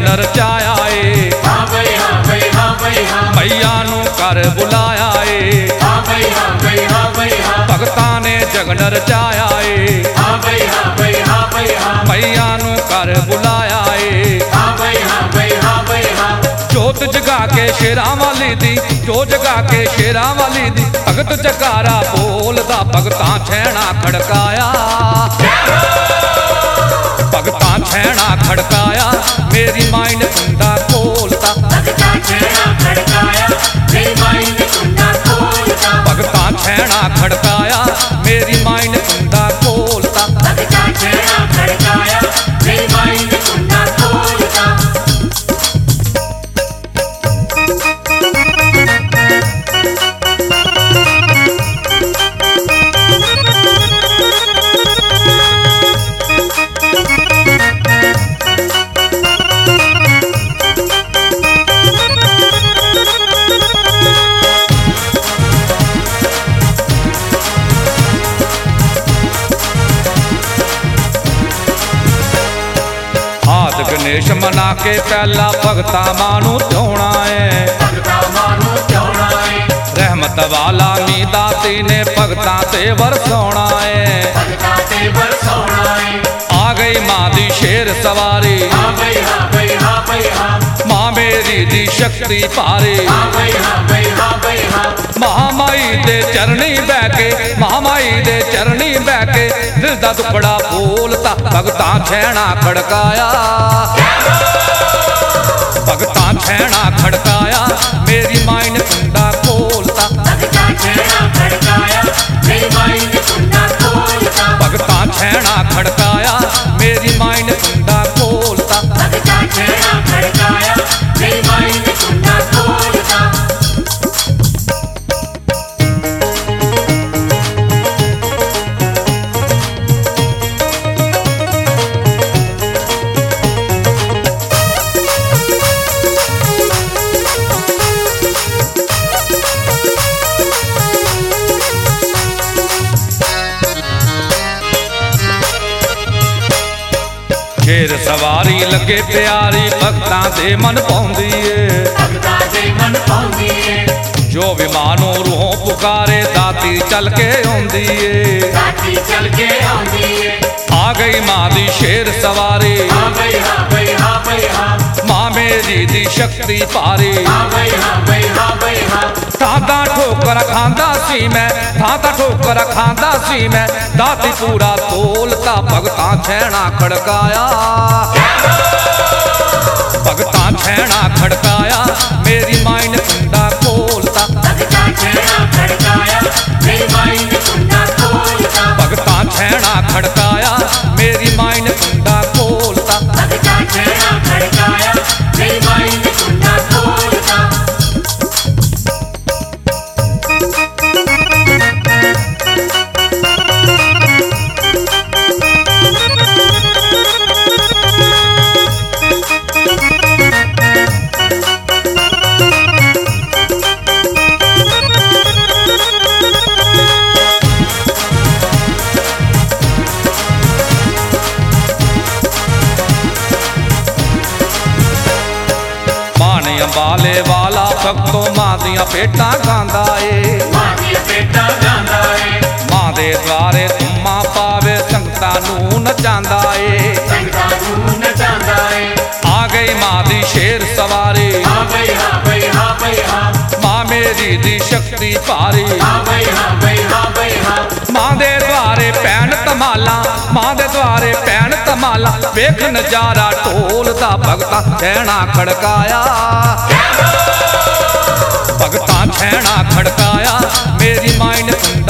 जगन रचाया ਏ मैया नू कर बुलाया ਏ भगतां ने जगन रचाया ਏ मैया नू कर बुलाया ਏ जोत जगा के शेरां वाली दी जो जगा के शेरां वाली दी भगत जकारा बोलदा भगतां छैणा खड़काया भगतां छैणा खड़काया मेरी माई ने कुंडा खोलता भगतां छैणा खड़काया मेरी माई ने कुंडा खोलता भगतां छैणा खड़काया मेरी माई ने कुंडा खोलता भगतां छैणा खड़काया मेरी माई ने कुंडा खोलता। गणेश मना के पहला भगता मानू ध्योना है रहमत वाला नी दाती ने भगता ते बरसोना है आ गई माँ दी शेर सवारी माँ मेरी दी शक्ति पारी महामाई दे चरणी बैके महामाई दे चरणी बैके दिल दा दुखड़ा बोलता भगतां छैणा खड़काया भगतां छैणा खड़काया मेरी माई ने कुंडा खोलता भगतां छैणा खड़काया मेरी माई ने कुंडा खोलता भगतां छैणा खड़काया मेरी माई ने कुंडा खोलता भगतां छैणा खड़काया मेरी माई ने कुंडा खोलता। शेर सवारी लगे प्यारी भगतां दे मन पाउंदी ए जो विमानों रूहों पुकारे दाती चल के आउंदी ए आ गई माँ दी शेर सवारी माँ मेरी दी शक्ति पारी थाता ठोकर खांदा सी मैं थाता ठोकर खांदा सी मैं दाती पूरा तोलता भगतां छैणा खड़काया भगतां छैणा खड़काया मेरी माई ने कुंडा खोलता भगतां छैणा खड़काया मेरी माई ने कुंडा खोलता भगतां छैणा खड़काया मेरी माई ने कुंडा खोलता भगतां छैणा खड़काया मेरी माई ने कुंडा खोलता। अंबाले वाला भगतों मां दियां पेटां गांदा ए मां दे द्वारे तुम्मा पावे संगतां नू नचांदा ए आ गई मां दी शेर सवारी मां मेरी दी शक्ति पारी मां दे द्वारे पैन तमाला मां दे द्वारे पैन तमाला वेख नजारा ढोलदा भगतां छैणा खड़काया भगतां छैणा खड़काया मेरी माई ने